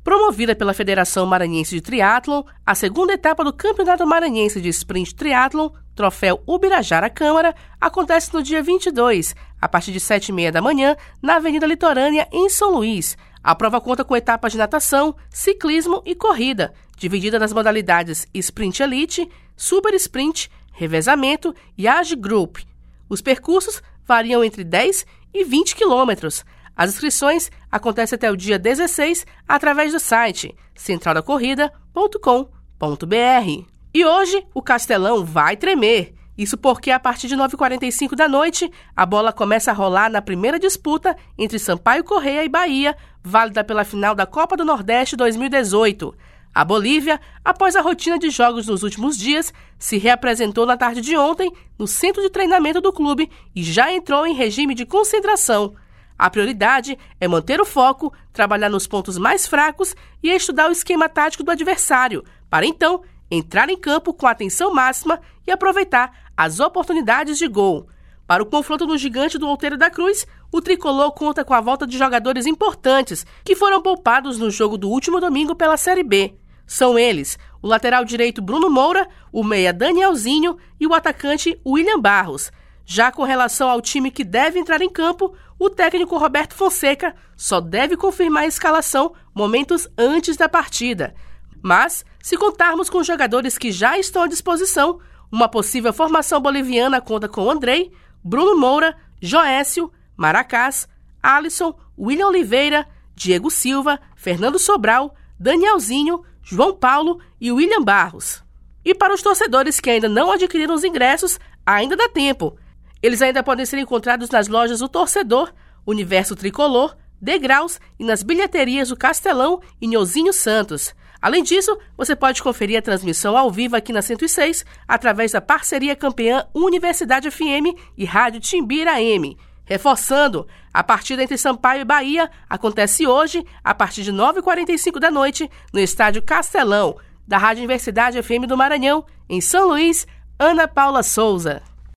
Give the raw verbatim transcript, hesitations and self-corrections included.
Promovida pela Federação Maranhense de Triatlon, a segunda etapa do Campeonato Maranhense de Sprint Triatlon, Troféu Ubirajara Câmara, acontece no dia vinte e dois, a partir de sete e meia da manhã, na Avenida Litorânea, em São Luís. A prova conta com etapas de natação, ciclismo e corrida, dividida nas modalidades Sprint Elite, Super Sprint, Revezamento e Age Group. Os percursos variam entre dez e vinte quilômetros. As inscrições acontecem até o dia dezesseis através do site central da corrida ponto com ponto b r. E hoje o Castelão vai tremer. Isso porque a partir de nove e quarenta e cinco da noite, a bola começa a rolar na primeira disputa entre Sampaio Corrêa e Bahia, válida pela final da Copa do Nordeste dois mil e dezoito. A Bolívia, após a rotina de jogos nos últimos dias, se reapresentou na tarde de ontem no centro de treinamento do clube e já entrou em regime de concentração. A prioridade é manter o foco, trabalhar nos pontos mais fracos e estudar o esquema tático do adversário, para então entrar em campo com atenção máxima e aproveitar as oportunidades de gol. Para o confronto no Gigante do Outeiro da Cruz, o tricolor conta com a volta de jogadores importantes que foram poupados no jogo do último domingo pela Série B. São eles o lateral direito Bruno Moura, o meia Danielzinho e o atacante William Barros. Já com relação ao time que deve entrar em campo, o técnico Roberto Fonseca só deve confirmar a escalação momentos antes da partida. Mas, se contarmos com os jogadores que já estão à disposição, uma possível formação boliviana conta com Andrei, Bruno Moura, Joécio, Maracás, Alisson, William Oliveira, Diego Silva, Fernando Sobral, Danielzinho, João Paulo e William Barros. E para os torcedores que ainda não adquiriram os ingressos, ainda dá tempo. Eles ainda podem ser encontrados nas lojas do Torcedor, Universo Tricolor, Degraus e nas bilheterias do Castelão e Nhozinho Santos. Além disso, você pode conferir a transmissão ao vivo aqui na cento e seis através da parceria campeã Universidade F M e Rádio Timbira A M. Reforçando, a partida entre Sampaio e Bahia acontece hoje, a partir de nove e quarenta e cinco da noite, no Estádio Castelão, da Rádio Universidade F M do Maranhão, em São Luís. Ana Paula Souza.